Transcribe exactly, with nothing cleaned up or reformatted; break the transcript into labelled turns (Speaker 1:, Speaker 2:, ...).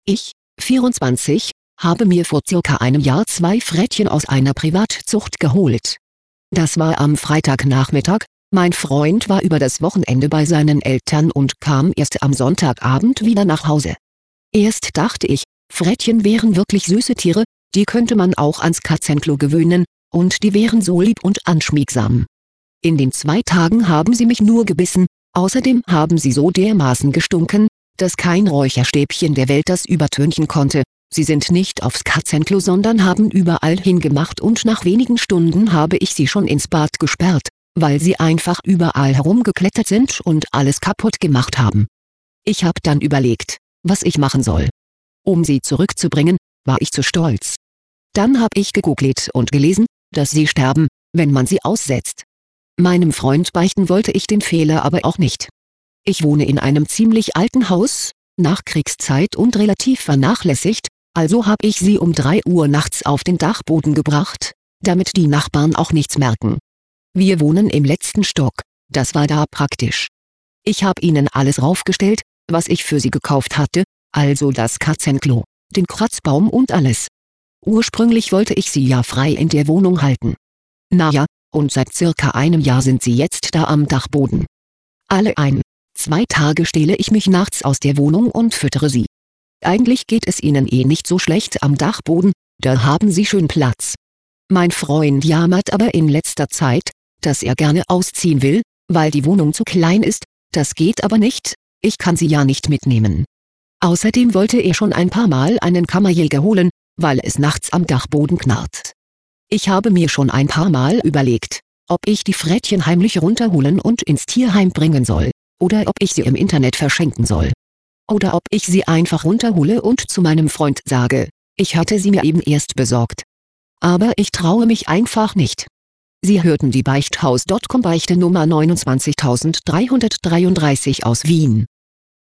Speaker 1: Ich, vierundzwanzig, habe mir vor circa einem Jahr zwei Frettchen aus einer Privatzucht geholt. Das war am Freitagnachmittag, mein Freund war über das Wochenende bei seinen Eltern und kam erst am Sonntagabend wieder nach Hause. Erst dachte ich, Frettchen wären wirklich süße Tiere, die könnte man auch ans Katzenklo gewöhnen, und die wären so lieb und anschmiegsam. In den zwei Tagen haben sie mich nur gebissen, außerdem haben sie so dermaßen gestunken, dass kein Räucherstäbchen der Welt das übertönen konnte. Sie sind nicht aufs Katzenklo, sondern haben überall hingemacht, und nach wenigen Stunden habe ich sie schon ins Bad gesperrt, weil sie einfach überall herumgeklettert sind und alles kaputt gemacht haben. Ich habe dann überlegt, was ich machen soll. Um sie zurückzubringen, war ich zu stolz. Dann habe ich gegoogelt und gelesen, dass sie sterben, wenn man sie aussetzt. Meinem Freund beichten wollte ich den Fehler aber auch nicht. Ich wohne in einem ziemlich alten Haus, Nachkriegszeit und relativ vernachlässigt, also habe ich sie um drei Uhr nachts auf den Dachboden gebracht, damit die Nachbarn auch nichts merken. Wir wohnen im letzten Stock, das war da praktisch. Ich habe ihnen alles raufgestellt, was ich für sie gekauft hatte, also das Katzenklo, den Kratzbaum und alles. Ursprünglich wollte ich sie ja frei in der Wohnung halten. Naja, und seit circa einem Jahr sind sie jetzt da am Dachboden. Alle ein, zwei Tage stehle ich mich nachts aus der Wohnung und füttere sie. Eigentlich geht es ihnen eh nicht so schlecht am Dachboden, da haben sie schön Platz. Mein Freund jammert aber in letzter Zeit, dass er gerne ausziehen will, weil die Wohnung zu klein ist, das geht aber nicht, ich kann sie ja nicht mitnehmen. Außerdem wollte er schon ein paar Mal einen Kammerjäger holen, weil es nachts am Dachboden knarrt. Ich habe mir schon ein paar Mal überlegt, ob ich die Frettchen heimlich runterholen und ins Tierheim bringen soll, oder ob ich sie im Internet verschenken soll. Oder ob ich sie einfach runterhole und zu meinem Freund sage, ich hatte sie mir eben erst besorgt. Aber ich traue mich einfach nicht. Sie hörten die Beichthaus Punkt com Beichte Nummer neunundzwanzigtausenddreihundertdreiunddreißig aus Wien.